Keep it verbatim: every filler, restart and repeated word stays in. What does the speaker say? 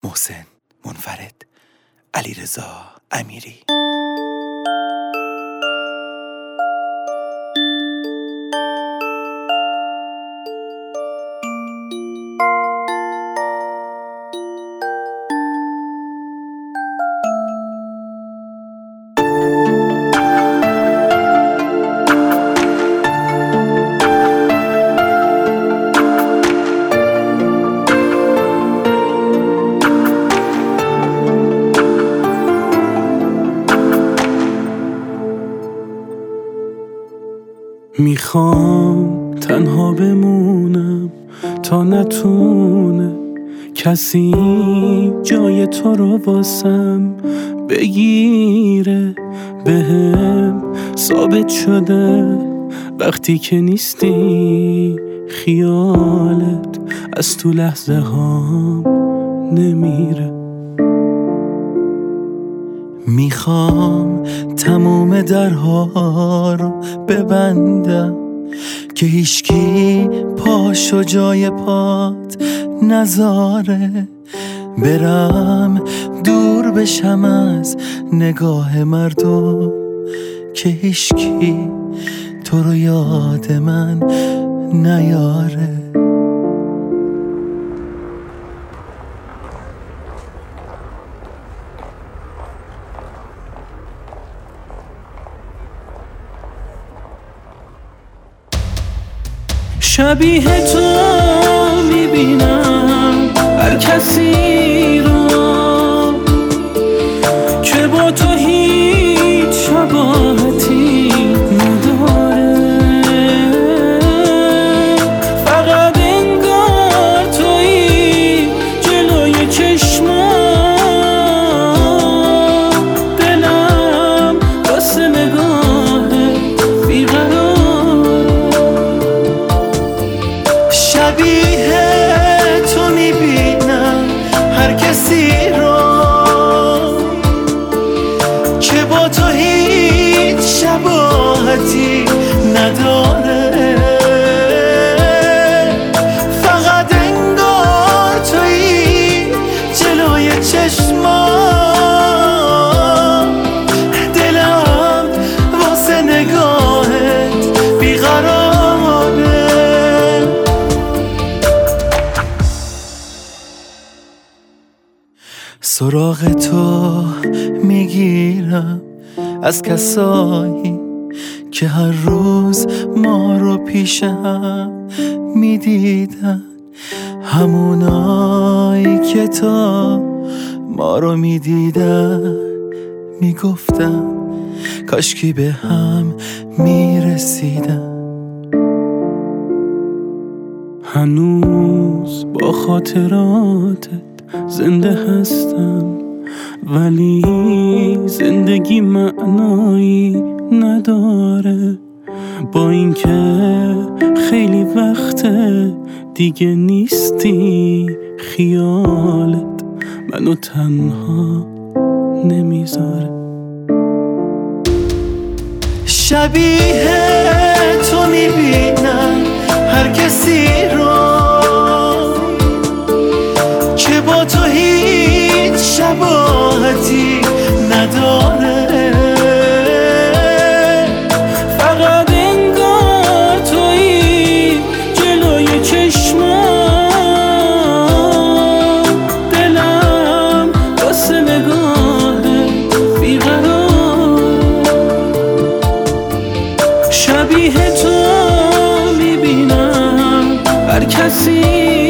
محسن منفرد، علیرضا امیری. میخوام تنها بمونم تا نتونه کسی جای تو رو واسم بگیره. بهم ثابت شده وقتی که نیستی خیالت از تو لحظه هام نمیره. میخوام تموم درها رو ببندم که هیچکی پاشو جای پات نذاره. برم دور بشم از نگاه مردم که هیچکی تو رو یاد من نیاره. شبیه تو میبینم هر کسی رو که با تو هیچ شباهتی نداره. فقط انگار تویی جلوی چشمام، دلم واسه نگاهت بیقرار. شبیه تو میبینم هر کسی رو که با تو هیچ شباهتی نداره. فقط انگار تویی جلوی چشمام، دلم واسه نگاهت بیقراره. سراغ تو میگیرم از کسایی که هر روز ما رو پیش هم میدیدن، همونایی که تا ما رو میدیدن میگفتن کاشکی به هم میرسیدن. هنوز با خاطراتت زنده هستم، ولی زندگی معنایی نداره. با اینکه خیلی وقته دیگه نیستی، خیالت منو تنها نمیذاره. شبیه تو میبینم هر کسی رو که با تو هیچ شباهتی نداره. فقط انگار تویی جلوی چشمام، دلم واسه نگاهت بیقرار. شبیه تو میبینم هر کسی